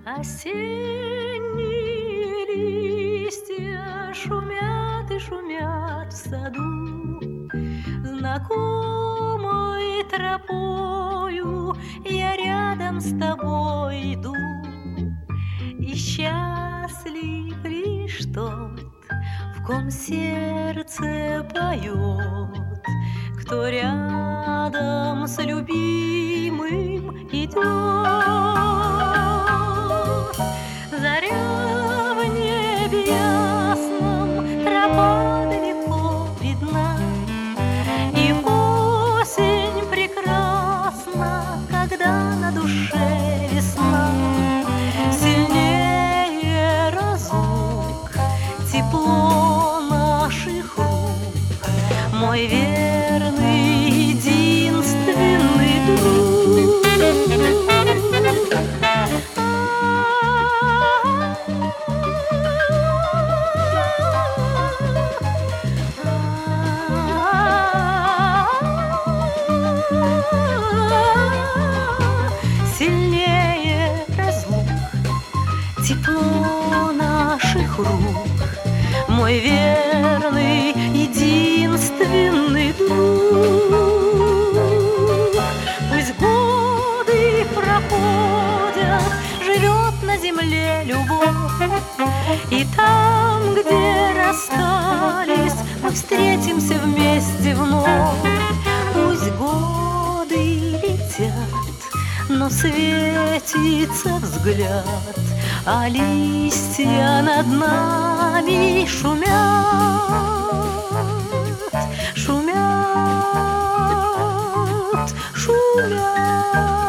Осенние листья шумят и шумят в саду. Знакомой тропою я рядом с тобой иду. И счастлив лишь тот, в ком сердце поет, кто рядом с любимым идет. Заря в небе ясном, тропа далеко видна, и осень прекрасна, когда на душе весна. Сильнее разлук тепло наших рук, мой верный единственный друг. Сильнее разлук тепло наших рук, мой верный единственный друг. Пусть годы проходят, живет на земле любовь, и там, где расстались, мы встретимся вместе вновь. Пусть годы летят, но светится взгляд, а листья над нами шумят, шумят, шумят.